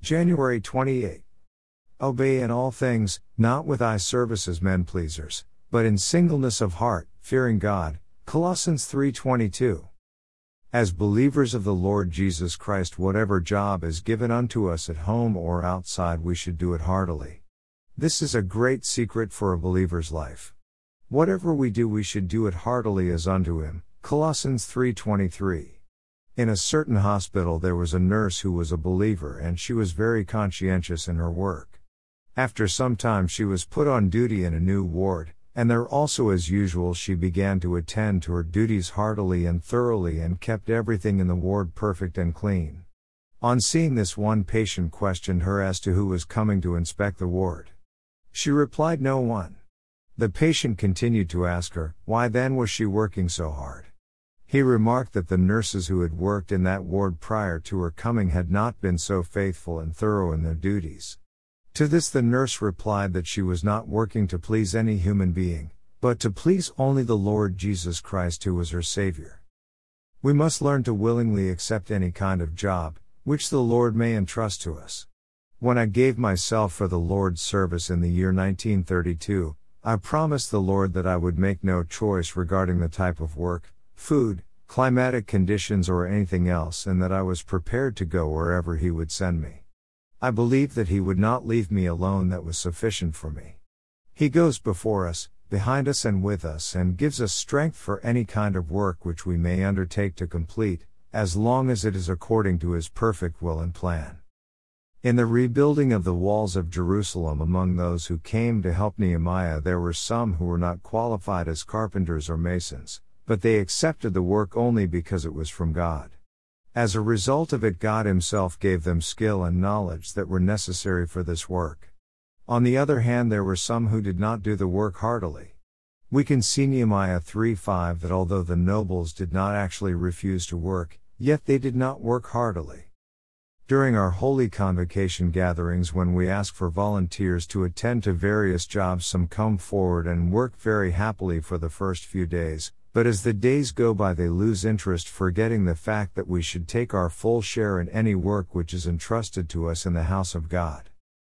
January 28. Obey in all things, not with eye service as men pleasers, but in singleness of heart, fearing God. Colossians 3:22. As believers of the Lord Jesus Christ, whatever job is given unto us at home or outside, we should do it heartily. This is a great secret for a believer's life. Whatever we do, we should do it heartily as unto Him. Colossians 3:23. In a certain hospital there was a nurse who was a believer, and she was very conscientious in her work. After some time she was put on duty in a new ward, and there also as usual she began to attend to her duties heartily and thoroughly and kept everything in the ward perfect and clean. On seeing this, one patient questioned her as to who was coming to inspect the ward. She replied, "No one." The patient continued to ask her, why then was she working so hard? He remarked that the nurses who had worked in that ward prior to her coming had not been so faithful and thorough in their duties. To this the nurse replied that she was not working to please any human being, but to please only the Lord Jesus Christ, who was her Savior. We must learn to willingly accept any kind of job, which the Lord may entrust to us. When I gave myself for the Lord's service in the year 1932, I promised the Lord that I would make no choice regarding the type of work, food, climatic conditions or anything else, and that I was prepared to go wherever He would send me. I believed that He would not leave me alone. That was sufficient for me. He goes before us, behind us and with us, and gives us strength for any kind of work which we may undertake to complete, as long as it is according to His perfect will and plan. In the rebuilding of the walls of Jerusalem, among those who came to help Nehemiah, there were some who were not qualified as carpenters or masons, but they accepted the work only because it was from God. As a result of it, God Himself gave them skill and knowledge that were necessary for this work. On the other hand, there were some who did not do the work heartily. We can see Nehemiah 3:5 that although the nobles did not actually refuse to work, yet they did not work heartily. During our holy convocation gatherings, when we ask for volunteers to attend to various jobs, some come forward and work very happily for the first few days, but as the days go by they lose interest, forgetting the fact that we should take our full share in any work which is entrusted to us in the house of God.